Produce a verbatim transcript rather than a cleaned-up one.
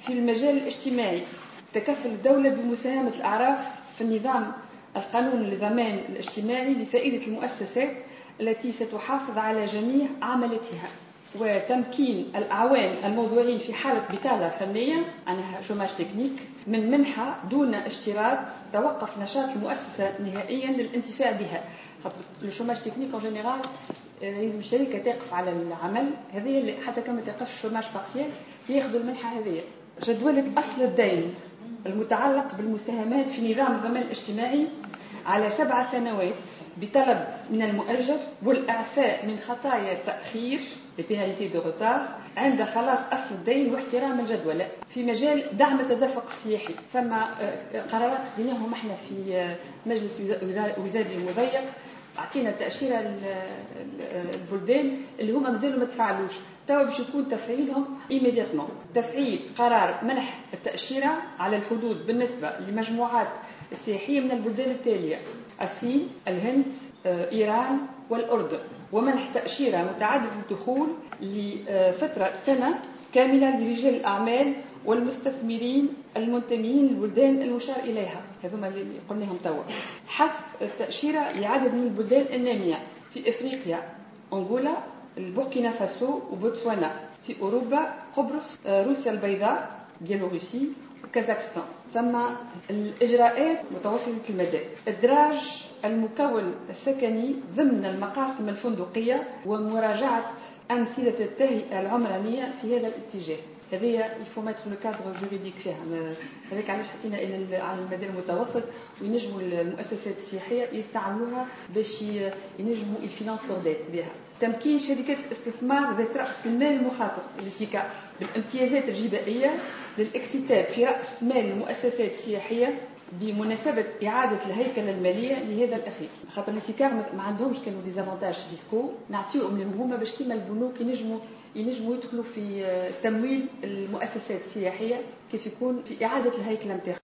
في المجال الاجتماعي تكفل الدولة بمساهمة الأعراف في النظام القانون للضمان الاجتماعي لفائدة المؤسسات التي ستحافظ على جميع عملتها، وتمكين الأعوان الموضوعين في حالة بطالة فنية عنها شوماج تكنيك من منحة دون اشتراط توقف نشاط المؤسسة نهائيا للانتفاع بها. الشوماج تكنيك en général لازم الشركة تقف على العمل، هذه اللي حتى كما تقف الشوماج بارسيال ياخذوا المنحة هذه. جدولة أصل الدين المتعلق بالمساهمات في نظام الضمان الاجتماعي على سبع سنوات بطلب من المؤجر والإعفاء من خطايا التأخير لبيناليتي دو روتار عند خلاص أصل الدين واحترام الجدولة. في مجال دعم التدفق السياحي ثم قرارات خذيناهم احنا في مجلس وزاري المضيق، اعطينا تأشيرة البلدان اللي هما مازالوا ما تفعلوش توا باش يكون تفعيلهم إيميدياتمون. تفعيل قرار منح التأشيرة على الحدود بالنسبة لمجموعات السياحية من البلدان التالية: الصين، الهند، إيران والأردن، ومنح تأشيرة متعددة الدخول لفترة سنة كاملة لرجال الأعمال والمستثمرين المنتمين للبلدان المشار إليها. هذوما اللي قلناهم توا. حذف التأشيرة لعدد من البلدان النامية في إفريقيا: أنغولا، البوركينا فاسو وبوتسوانا. في أوروبا: قبرص، روسيا البيضاء، بيلاروسي وكازاخستان. ثم الإجراءات متوسطة المدى: إدراج المكون السكني ضمن المقاسم الفندقية ومراجعة أمثلة التهيئة العمرانية في هذا الاتجاه. هذه يفو ماتر لو كادر جوريديك فيها. هذاك علاش حطينا الى على المدى المتوسط وينجموا المؤسسات السياحيه يستعملوها باش ينجموا الفينانس لوردات بها. تمكين شركات الاستثمار ذات راس المال المخاطر لسيكا بالامتيازات الجبائيه للاكتتاب في راس مال المؤسسات السياحيه بمناسبة إعادة الهيكلة المالية لهذا الأخير. خاطر السيكار ما عندهمش كانوا ديزافونتاج فيسكو نعطيهم لهم هما باش كيما البنوك ينجموا ينجموا يدخلوا في تمويل المؤسسات السياحية كيف يكون في إعادة الهيكلة نتاعها.